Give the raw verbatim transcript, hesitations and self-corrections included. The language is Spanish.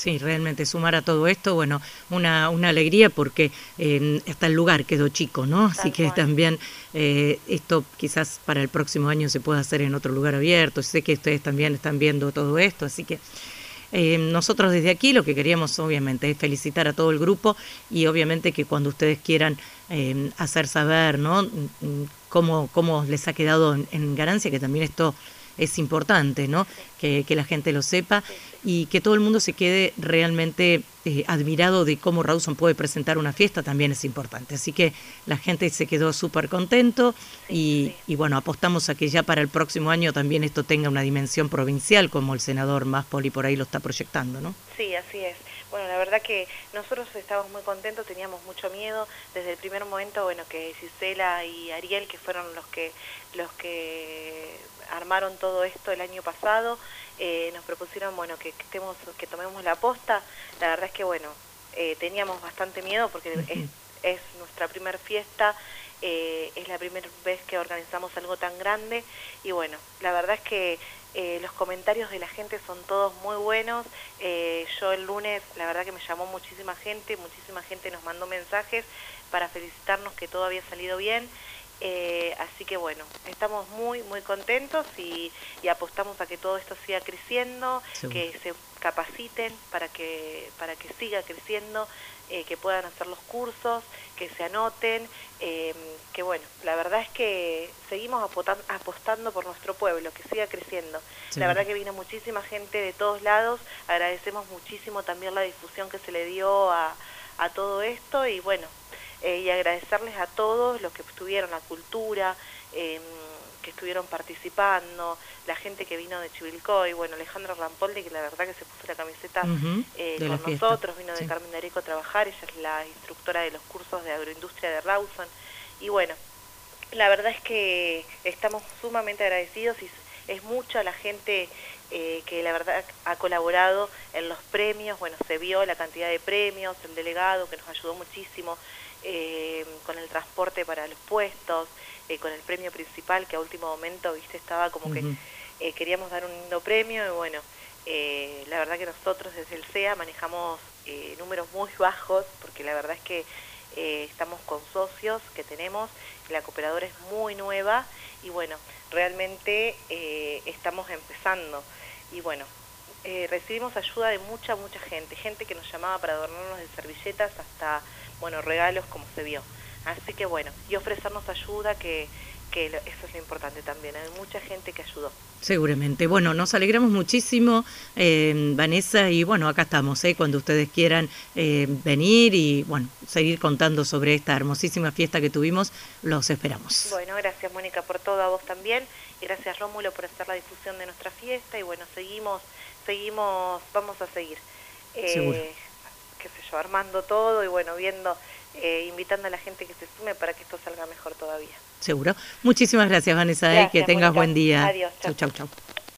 Sí, realmente sumar a todo esto, bueno, una, una alegría porque eh, hasta el lugar quedó chico, ¿no? Así Tal que cual. también eh, esto quizás para el próximo año se pueda hacer en otro lugar abierto. Sé que ustedes también están viendo todo esto, así que eh, nosotros desde aquí lo que queríamos obviamente es felicitar a todo el grupo y obviamente que cuando ustedes quieran eh, hacer saber, ¿no? Cómo, cómo les ha quedado en, en ganancia, que también esto es importante, ¿no? Sí, Que, que la gente lo sepa sí, sí. y que todo el mundo se quede realmente eh, admirado de cómo Rawson puede presentar una fiesta también es importante. Así que la gente se quedó súper contento Sí, y, sí. y bueno, apostamos a que ya para el próximo año también esto tenga una dimensión provincial, como el senador Máspoli por ahí lo está proyectando, ¿no? Sí, así es. Bueno, la verdad que nosotros estábamos muy contentos, teníamos mucho miedo desde el primer momento, bueno, que Gisela y Ariel, que fueron los que los que armaron todo esto el año pasado, eh, nos propusieron, bueno, que, que, estemos, que tomemos la posta. La verdad es que, bueno, eh, teníamos bastante miedo porque es, Uh-huh. es nuestra primer fiesta, eh, es la primera vez que organizamos algo tan grande y bueno, la verdad es que eh, los comentarios de la gente son todos muy buenos. Eh, yo el lunes, la verdad que me llamó muchísima gente, muchísima gente nos mandó mensajes para felicitarnos que todo había salido bien. Eh, así que bueno, estamos muy muy contentos y, y apostamos a que todo esto siga creciendo, Seguro. que se capaciten para que para que siga creciendo, eh, que puedan hacer los cursos, que se anoten, eh, que bueno, la verdad es que seguimos apostando por nuestro pueblo, que siga creciendo. Seguro. La verdad que vino muchísima gente de todos lados, agradecemos muchísimo también la difusión que se le dio a, a todo esto y bueno, Eh, y agradecerles a todos los que estuvieron, la cultura, eh, que estuvieron participando, la gente que vino de Chivilcoy, bueno, Alejandra Rampoldi, que la verdad que se puso la camiseta Uh-huh. eh, De la con fiesta. nosotros, vino de Sí. Carmen de Areco a trabajar, ella es la instructora de los cursos de agroindustria de Rawson, y bueno, la verdad es que estamos sumamente agradecidos y es mucha la gente eh, que la verdad ha colaborado en los premios, bueno, se vio la cantidad de premios, el delegado que nos ayudó muchísimo, Eh, con el transporte para los puestos, eh, con el premio principal que a último momento, viste, estaba como que Uh-huh. eh, queríamos dar un lindo premio y bueno, eh, la verdad que nosotros desde el C E A manejamos eh, números muy bajos porque la verdad es que eh, estamos con socios que tenemos, la cooperadora es muy nueva y bueno, realmente eh, estamos empezando y bueno, eh, recibimos ayuda de mucha, mucha gente, gente que nos llamaba para adornarnos de servilletas hasta, bueno, regalos como se vio. Así que bueno, y ofrecernos ayuda, que, que lo, eso es lo importante también, hay mucha gente que ayudó. Seguramente. Bueno, nos alegramos muchísimo, eh, Vanessa, y bueno, acá estamos, ¿eh? Cuando ustedes quieran eh, venir y bueno, seguir contando sobre esta hermosísima fiesta que tuvimos, los esperamos. Bueno, gracias Mónica por todo, a vos también, y gracias Rómulo por hacer la difusión de nuestra fiesta, y bueno, seguimos, seguimos, vamos a seguir, Seguro. eh, qué sé yo, armando todo y bueno, viendo, eh, invitando a la gente que se sume para que esto salga mejor todavía. Seguro. Muchísimas gracias, Vanessa, ¿eh? Que Gracias tengas Mónica, buen día. adiós, chao. Chau, chau, chau.